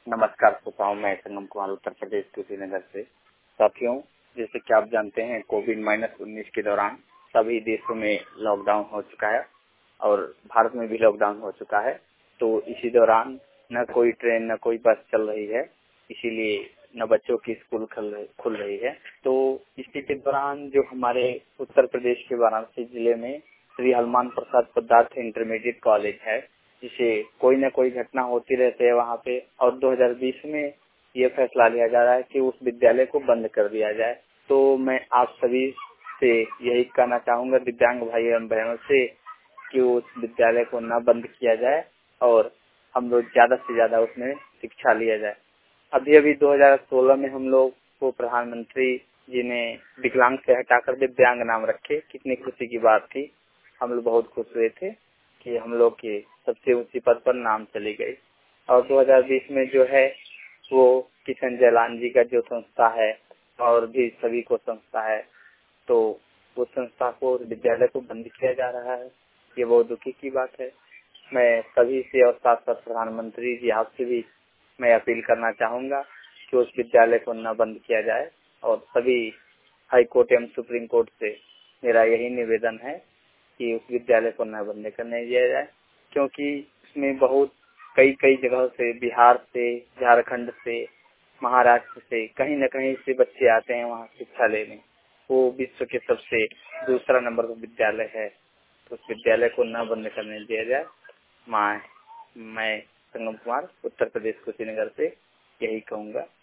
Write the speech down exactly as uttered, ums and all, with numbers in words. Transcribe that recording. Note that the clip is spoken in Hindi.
नमस्कार श्रोताओं, मैं संगम कुमार उत्तर प्रदेश कुशीनगर से। साथियों, जैसे कि आप जानते हैं, कोविड माइनस उन्नीस के दौरान सभी देशों में लॉकडाउन हो चुका है और भारत में भी लॉकडाउन हो चुका है। तो इसी दौरान न कोई ट्रेन न कोई बस चल रही है, इसीलिए न बच्चों की स्कूल खुल खुल रही है। तो इसी के दौरान जो हमारे उत्तर प्रदेश के वाराणसी जिले में श्री हनुमान प्रसाद पदार्थ इंटरमीडिएट कॉलेज है, जिसे कोई न कोई घटना होती रहती है वहाँ पे, और दो हज़ार बीस में ये फैसला लिया जा रहा है कि उस विद्यालय को बंद कर दिया जाए। तो मैं आप सभी से यही कहना चाहूंगा, दिव्यांग भाई एवं बहनों से, कि उस विद्यालय को न बंद किया जाए और हम लोग ज्यादा से ज्यादा उसमें शिक्षा लिया जाए। अभी अभी दो हज़ार सोलह में हम लोग को प्रधानमंत्री जी ने विकलांग से हटाकर दिव्यांग नाम रखे, कितनी खुशी की बात थी। हम लोग बहुत खुश हुए थे कि हम लोग के सबसे ऊंची पद पर नाम चली गई। और दो हज़ार बीस में जो है वो किशन जयलान जी का जो संस्था है और भी सभी को संस्था है, तो वो संस्था को, विद्यालय को बंद किया जा रहा है। ये बहुत दुखी की बात है। मैं सभी से और साथ साथ प्रधानमंत्री जी आपसे भी मैं अपील करना चाहूंगा कि उस विद्यालय को न बंद किया जाए, और सभी हाई कोर्ट एवं सुप्रीम कोर्ट से मेरा यही निवेदन है कि उस विद्यालय को न बंद करने दिया जाए, क्योंकि इसमें बहुत कई कई जगहों से, बिहार से, झारखंड से, महाराष्ट्र से, कहीं न कहीं से बच्चे आते हैं वहाँ शिक्षा लेने। वो विश्व के सबसे दूसरा नंबर का विद्यालय है, तो उस विद्यालय को न बंद करने दिया जाए। मैं मैं संगम कुमार उत्तर प्रदेश कुशीनगर से यही कहूँगा।